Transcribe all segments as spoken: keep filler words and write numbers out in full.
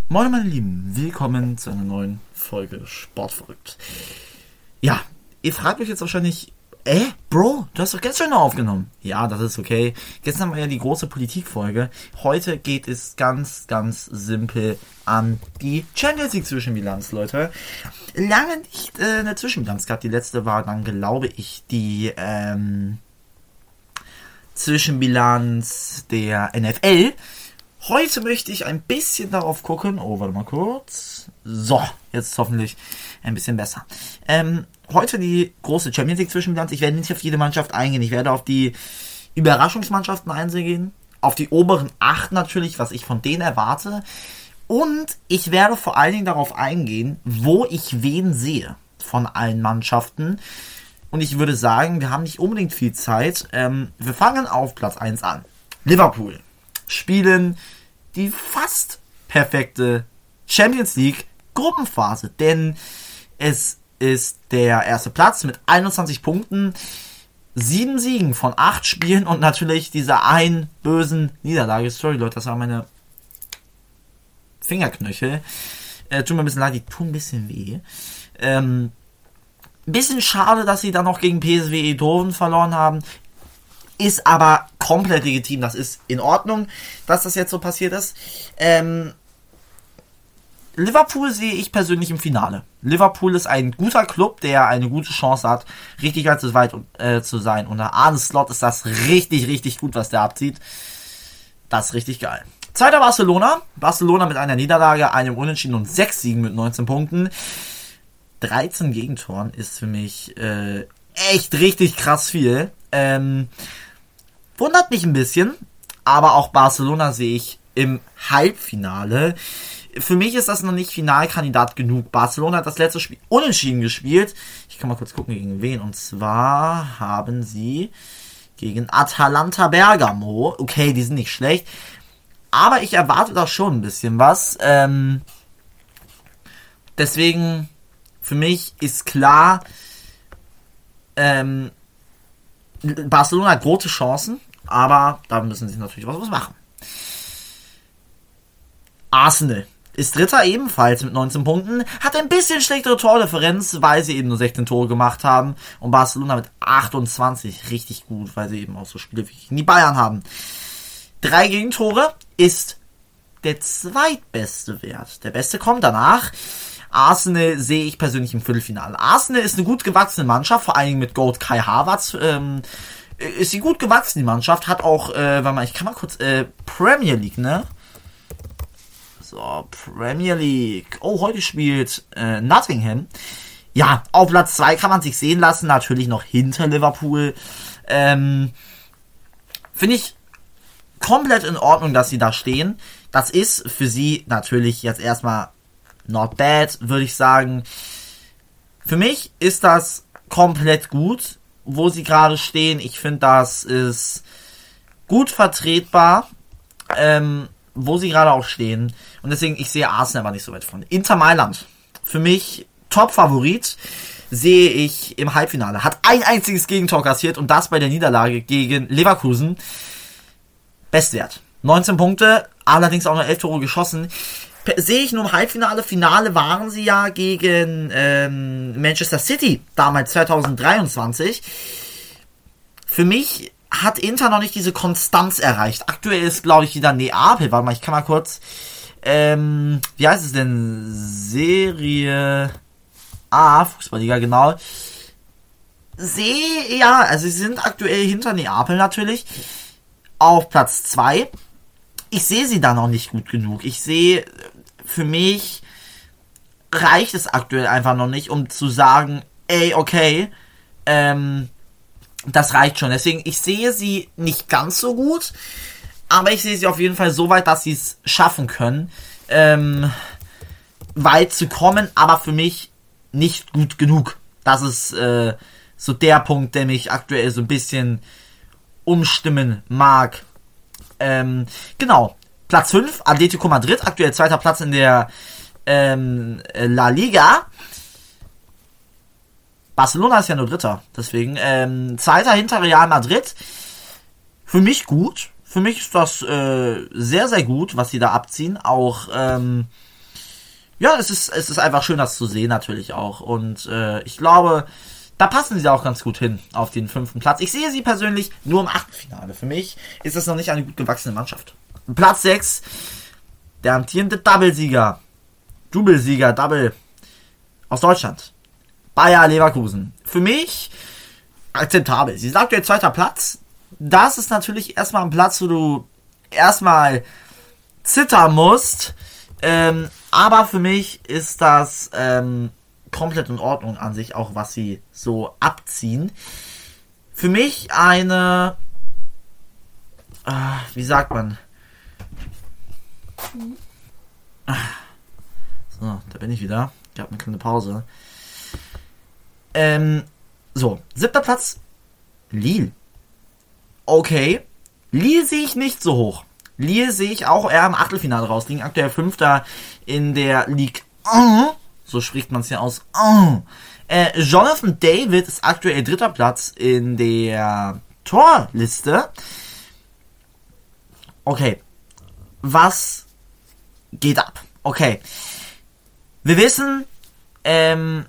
Moin meine Lieben, willkommen zu einer neuen Folge Sportverrückt. Ja, ihr fragt euch jetzt wahrscheinlich, äh, Bro, du hast doch gestern noch aufgenommen. Ja, das ist okay. Gestern haben wir ja die große Politikfolge. Heute geht es ganz, ganz simpel an die Champions League Zwischenbilanz, Leute. Lange nicht äh, eine Zwischenbilanz gehabt. Die letzte war dann, glaube ich, die ähm, Zwischenbilanz der N F L. Heute möchte ich ein bisschen darauf gucken. Oh, warte mal kurz. So, jetzt hoffentlich ein bisschen besser. Ähm, heute die große Champions League Zwischenbilanz. Ich werde nicht auf jede Mannschaft eingehen. Ich werde auf die Überraschungsmannschaften eingehen. Auf die oberen acht natürlich, was ich von denen erwarte. Und ich werde vor allen Dingen darauf eingehen, wo ich wen sehe von allen Mannschaften. Und ich würde sagen, wir haben nicht unbedingt viel Zeit. Ähm, wir fangen auf Platz eins an. Liverpool spielen die fast perfekte Champions League Gruppenphase, denn es ist der erste Platz mit einundzwanzig Punkten, sieben Siegen von acht Spielen und natürlich dieser einen bösen Niederlage. Sorry Leute, das waren meine Fingerknöchel. Äh, tut mir ein bisschen leid, die tun ein bisschen weh. Ähm, bisschen schade, dass sie dann noch gegen P S V Eindhoven verloren haben. Ist aber komplett legitim. Das ist in Ordnung, dass das jetzt so passiert ist. Ähm, Liverpool sehe ich persönlich im Finale. Liverpool ist ein guter Club, der eine gute Chance hat, richtig weit zu, weit, äh, zu sein. Unter Arne Slot ist das richtig, richtig gut, was der abzieht. Das ist richtig geil. Zweiter Barcelona. Barcelona mit einer Niederlage, einem Unentschieden und sechs Siegen mit neunzehn Punkten. dreizehn Gegentoren ist für mich äh, echt richtig krass viel. Ähm... Wundert mich ein bisschen, aber auch Barcelona sehe ich im Halbfinale. Für mich ist das noch nicht Finalkandidat genug. Barcelona hat das letzte Spiel unentschieden gespielt. Ich kann mal kurz gucken, gegen wen. Und zwar haben sie gegen Atalanta Bergamo. Okay, die sind nicht schlecht. Aber ich erwarte da schon ein bisschen was. Ähm, deswegen, für mich ist klar, ähm, Barcelona hat große Chancen. Aber da müssen sie natürlich was, was machen. Arsenal ist Dritter ebenfalls mit neunzehn Punkten. Hat ein bisschen schlechtere Tordifferenz, weil sie eben nur sechzehn Tore gemacht haben. Und Barcelona mit achtundzwanzig. Richtig gut, weil sie eben auch so Spiele wie die Bayern haben. Drei Gegentore ist der zweitbeste Wert. Der beste kommt danach. Arsenal sehe ich persönlich im Viertelfinale. Arsenal ist eine gut gewachsene Mannschaft, vor allen Dingen mit Goat Kai Havertz. Ähm, ist sie gut gewachsen, die Mannschaft. Hat auch, äh, warte mal, ich kann mal kurz, äh, Premier League, ne? So, Premier League. Oh, heute spielt äh, Nottingham. Ja, auf Platz zwei kann man sich sehen lassen. Natürlich noch hinter Liverpool. Ähm, finde ich komplett in Ordnung, dass sie da stehen. Das ist für sie natürlich jetzt erstmal not bad, würde ich sagen. Für mich ist das komplett gut, wo sie gerade stehen. Ich finde, das ist gut vertretbar, ähm, wo sie gerade auch stehen. Und deswegen, ich sehe Arsenal aber nicht so weit vorne. Inter Mailand, für mich Top-Favorit, sehe ich im Halbfinale. Hat ein einziges Gegentor kassiert und das bei der Niederlage gegen Leverkusen. Bestwert. neunzehn Punkte, allerdings auch noch elf Tore geschossen. Sehe ich nur im Halbfinale. Finale waren sie ja gegen ähm, Manchester City, damals zwanzig dreiundzwanzig. Für mich hat Inter noch nicht diese Konstanz erreicht. Aktuell ist, glaube ich, wieder Neapel. Warte mal, ich kann mal kurz, ähm, wie heißt es denn? Serie A, Fußballliga, genau. Sehe, ja, also sie sind aktuell hinter Neapel natürlich. Auf Platz zwei. Ich sehe sie da noch nicht gut genug. Ich sehe, für mich reicht es aktuell einfach noch nicht, um zu sagen, ey, okay, ähm, das reicht schon. Deswegen, ich sehe sie nicht ganz so gut, aber ich sehe sie auf jeden Fall so weit, dass sie es schaffen können, ähm, weit zu kommen, aber für mich nicht gut genug. Das ist äh, so der Punkt, der mich aktuell so ein bisschen umstimmen mag. Ähm, genau. Platz fünf, Atletico Madrid, aktuell zweiter Platz in der ähm, La Liga. Barcelona ist ja nur Dritter, deswegen ähm, zweiter hinter Real Madrid. Für mich gut. Für mich ist das äh, sehr, sehr gut, was sie da abziehen. Auch ähm, ja, es ist, es ist einfach schön, das zu sehen natürlich auch. Und äh, ich glaube, da passen sie auch ganz gut hin auf den fünften Platz. Ich sehe sie persönlich nur im Achtelfinale. Für mich ist das noch nicht eine gut gewachsene Mannschaft. Platz sechs, der amtierende Double-Sieger, Double-Sieger, Double aus Deutschland. Bayer Leverkusen. Für mich akzeptabel. Sie sagt der zweiter Platz. Das ist natürlich erstmal ein Platz, wo du erstmal zittern musst. Ähm, aber für mich ist das ähm, komplett in Ordnung an sich, auch was sie so abziehen. Für mich eine, äh, wie sagt man? So, da bin ich wieder. Ich habe eine kleine Pause. Ähm, so, siebter Platz, Lille. Okay, Lille sehe ich nicht so hoch. Lille sehe ich auch eher im Achtelfinale rausliegen. Aktuell Fünfter in der Ligue eins. So spricht man es ja aus. Äh, Jonathan David ist aktuell dritter Platz in der Torliste. Okay, was geht ab? Okay, wir wissen, ähm,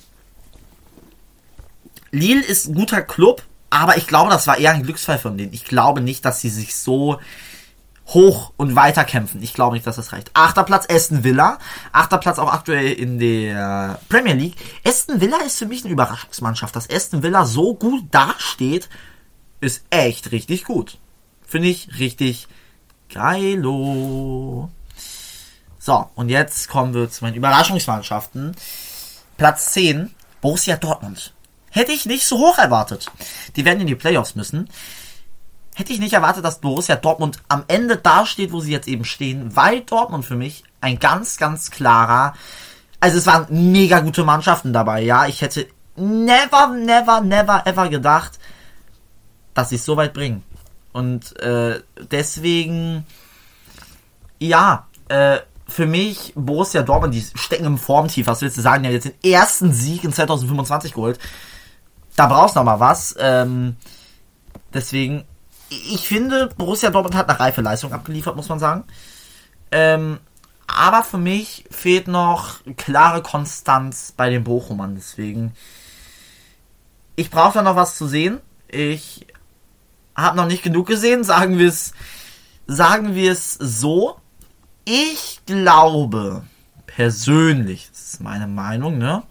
Lille ist ein guter Club, aber ich glaube, das war eher ein Glücksfall von denen. Ich glaube nicht, dass sie sich so hoch und weiter kämpfen. Ich glaube nicht, dass das reicht. Achter Platz Aston Villa. Achter Platz auch aktuell in der Premier League. Aston Villa ist für mich eine Überraschungsmannschaft. Dass Aston Villa so gut dasteht, ist echt richtig gut. Finde ich richtig geilo. So, und jetzt kommen wir zu meinen Überraschungsmannschaften. Platz zehn, Borussia Dortmund. Hätte ich nicht so hoch erwartet. Die werden in die Playoffs müssen. Hätte ich nicht erwartet, dass Borussia Dortmund am Ende da steht, wo sie jetzt eben stehen, weil Dortmund für mich ein ganz, ganz klarer, also es waren mega gute Mannschaften dabei, ja, ich hätte never, never, never, ever gedacht, dass sie es so weit bringen. Und äh, deswegen, ja, äh, für mich Borussia Dortmund, die stecken im Formtief, was willst du sagen, die haben jetzt den ersten Sieg in zwanzig fünfundzwanzig geholt. Da brauchst du noch mal was, ähm, deswegen, ich finde, Borussia Dortmund hat eine reife Leistung abgeliefert, muss man sagen. Ähm, aber für mich fehlt noch klare Konstanz bei den Bochumern. Deswegen, ich brauche da noch was zu sehen. Ich habe noch nicht genug gesehen, sagen wir es, sagen wir es so. Ich glaube, persönlich, das ist meine Meinung, ne,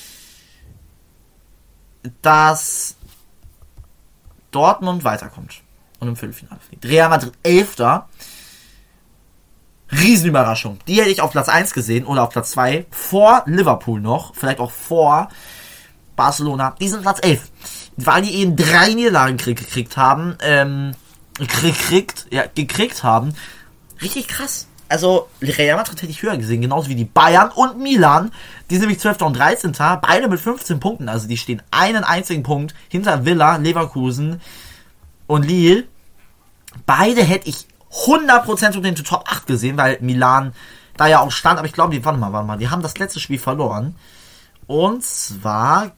dass Dortmund weiterkommt und im Viertelfinale fliegt. Real Madrid elfter. Riesenüberraschung. Die hätte ich auf Platz eins gesehen oder auf Platz zwei. Vor Liverpool noch. Vielleicht auch vor Barcelona. Die sind Platz elf. Weil die eben drei Niederlagen gekriegt haben. Ähm, gekriegt, ja, gekriegt haben. Richtig krass. Also, Real Madrid hätte ich höher gesehen. Genauso wie die Bayern und Milan. Die sind nämlich zwölfter und dreizehnter. Beide mit fünfzehn Punkten. Also, die stehen einen einzigen Punkt hinter Villa, Leverkusen und Lille. Beide hätte ich hundert Prozent unter den Top acht gesehen, weil Milan da ja auch stand. Aber ich glaube, die, warte mal, warte mal, die haben das letzte Spiel verloren. Und zwar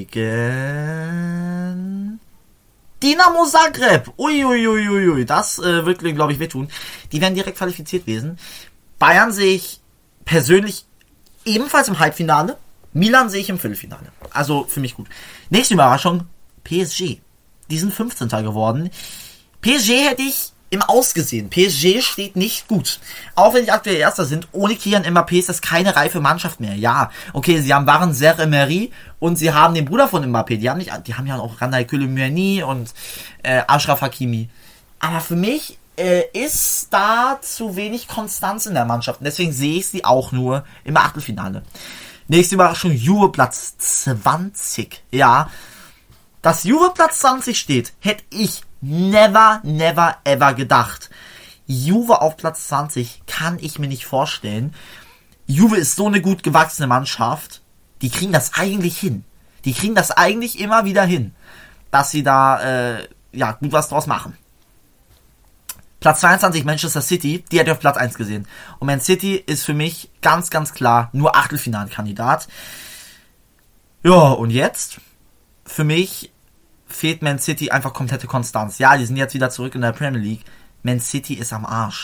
gegen Dinamo Zagreb. Uiuiuiui, ui, ui. Das äh, wird, glaube ich, wehtun. Die werden direkt qualifiziert gewesen. Bayern sehe ich persönlich ebenfalls im Halbfinale. Milan sehe ich im Viertelfinale. Also für mich gut. Nächste Überraschung, P S G. Die sind fünfzehnter geworden. P S G hätte ich im Aus gesehen. P S G steht nicht gut. Auch wenn die aktuell Erster sind, ohne Kylian Mbappé ist das keine reife Mannschaft mehr. Ja, okay, sie haben Waren Serre Emery und sie haben den Bruder von Mbappé. Die haben nicht, die haben ja auch Randal Koulibaly und äh, Achraf Hakimi. Aber für mich äh, ist da zu wenig Konstanz in der Mannschaft. Und deswegen sehe ich sie auch nur im Achtelfinale. Nächste Überraschung, Juve Platz zwanzig. Ja, dass Juve Platz zwanzig steht, hätte ich never, never, ever gedacht. Juve auf Platz zwanzig kann ich mir nicht vorstellen. Juve ist so eine gut gewachsene Mannschaft. Die kriegen das eigentlich hin. Die kriegen das eigentlich immer wieder hin, dass sie da äh, ja gut was draus machen. Platz zweiundzwanzig Manchester City, die hätte ich auf Platz eins gesehen. Und Man City ist für mich ganz, ganz klar nur Achtelfinalkandidat. Ja, und jetzt? Für mich fehlt Man City einfach komplette Konstanz. Ja, die sind jetzt wieder zurück in der Premier League. Man City ist am Arsch.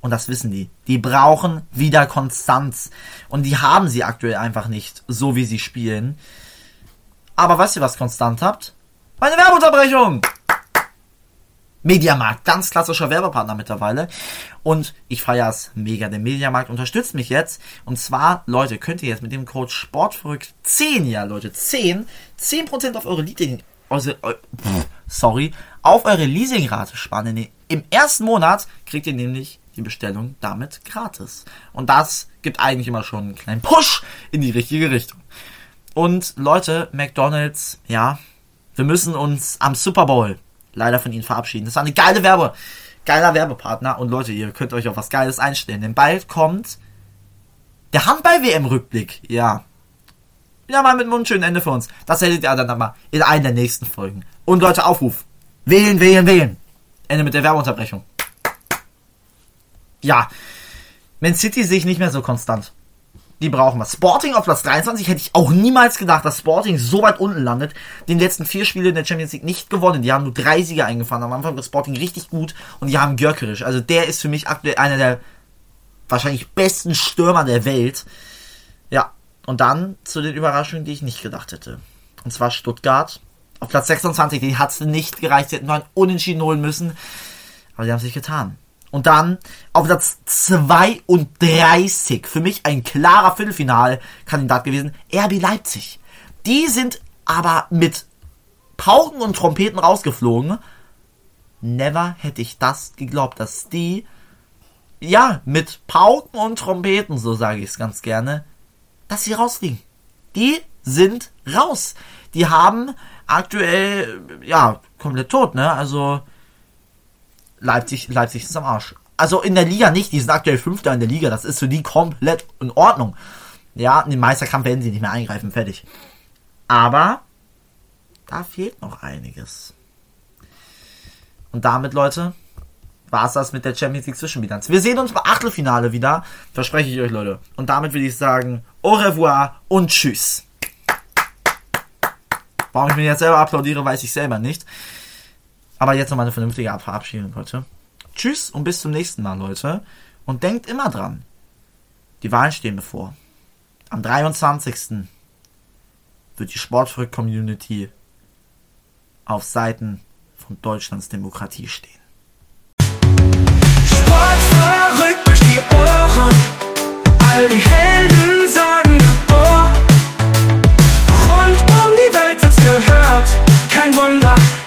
Und das wissen die. Die brauchen wieder Konstanz. Und die haben sie aktuell einfach nicht, so wie sie spielen. Aber weißt ihr, was konstant habt? Meine Werbeunterbrechung! Mediamarkt, ganz klassischer Werbepartner mittlerweile. Und ich feiere es mega. Der Mediamarkt unterstützt mich jetzt. Und zwar, Leute, könnt ihr jetzt mit dem Code Sportverrückt zehn, ja Leute, zehn, zehn Prozent auf eure Leasing, also, sorry, auf eure Leasingrate sparen. Im ersten Monat kriegt ihr nämlich die Bestellung damit gratis. Und das gibt eigentlich immer schon einen kleinen Push in die richtige Richtung. Und Leute, McDonald's, ja, wir müssen uns am Super Bowl leider von ihnen verabschieden. Das war eine geile Werbe, geiler Werbepartner. Und Leute, ihr könnt euch auf was Geiles einstellen. Denn bald kommt der Handball-W M-Rückblick. Ja. Ja, mal mit einem schönen Ende für uns. Das hättet ihr dann nochmal in einer der nächsten Folgen. Und Leute, Aufruf. Wählen, wählen, wählen. Ende mit der Werbeunterbrechung. Ja, Man City sehe ich nicht mehr so konstant. Die brauchen was. Sporting auf Platz dreiundzwanzig hätte ich auch niemals gedacht, dass Sporting so weit unten landet. Die letzten vier Spiele in der Champions League nicht gewonnen. Die haben nur drei Sieger eingefahren. Am Anfang war Sporting richtig gut und die haben Gyökeres. Also der ist für mich aktuell einer der wahrscheinlich besten Stürmer der Welt. Ja, und dann zu den Überraschungen, die ich nicht gedacht hätte. Und zwar Stuttgart auf Platz sechsundzwanzig. Die hat es nicht gereicht. Sie hätten nur ein Unentschieden holen müssen. Aber die haben es nicht getan. Und dann auf Platz zweiunddreißig, für mich ein klarer Viertelfinalkandidat gewesen, R B Leipzig. Die sind aber mit Pauken und Trompeten rausgeflogen. Never hätte ich das geglaubt, dass die, ja, mit Pauken und Trompeten, so sage ich es ganz gerne, dass sie rausfliegen. Die sind raus. Die haben aktuell, ja, komplett tot, ne, also Leipzig, Leipzig ist am Arsch. Also in der Liga nicht, die sind aktuell Fünfter in der Liga, das ist für die komplett in Ordnung. Ja, in den Meisterkampf werden sie nicht mehr eingreifen, fertig. Aber da fehlt noch einiges. Und damit, Leute, war es das mit der Champions League Zwischenbilanz. Wir sehen uns beim Achtelfinale wieder, verspreche ich euch, Leute. Und damit würde ich sagen, au revoir und tschüss. Warum ich mir jetzt selber applaudiere, weiß ich selber nicht. Aber jetzt nochmal eine vernünftige Verabschiedung, Leute. Tschüss und bis zum nächsten Mal, Leute. Und denkt immer dran, die Wahlen stehen bevor. Am dreiundzwanzigsten wird die Sportverrückt-Community auf Seiten von Deutschlands Demokratie stehen. Sportverrückt durch die Ohren, all die Helden sagen Geboren. Rund um die Welt wird's gehört, kein Wunder.